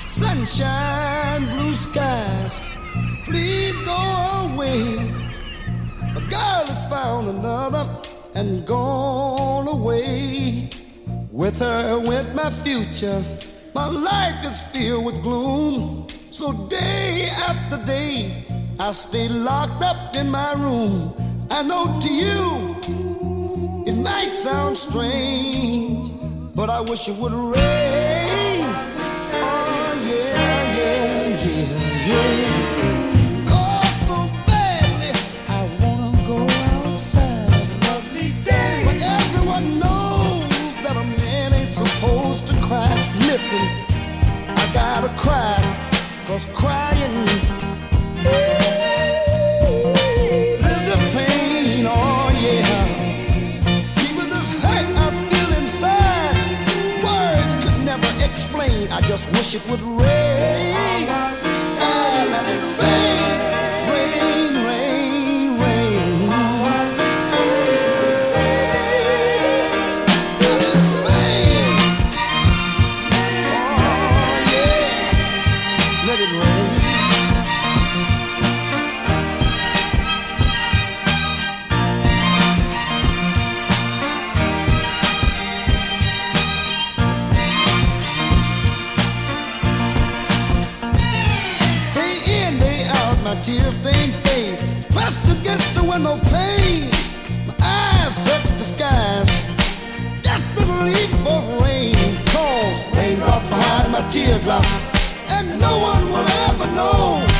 Sunshine, blue skies, please go away. My girl has found another and gone away. With her went my future. My life is filled with gloom. So day after day, I stay locked up in my room. I know to you, it might sound strange, but I wish it would rain. Oh yeah, yeah, yeah, yeah. Cause so badly, I wanna go outside. It's a lovely day. But everyone knows that a man ain't supposed to cry. Listen, I gotta cry, cause crying eases the pain. Oh yeah. People, this hurt I feel inside, words could never explain. I just wish it would rain. Oh, let it rain, rain, rain, rain. Let it rain. Oh yeah. Let it rain. My tear-stained face pressed against the window pane. My eyes search the skies desperately for rain. Cause raindrops behind my teardrop, and no one will ever know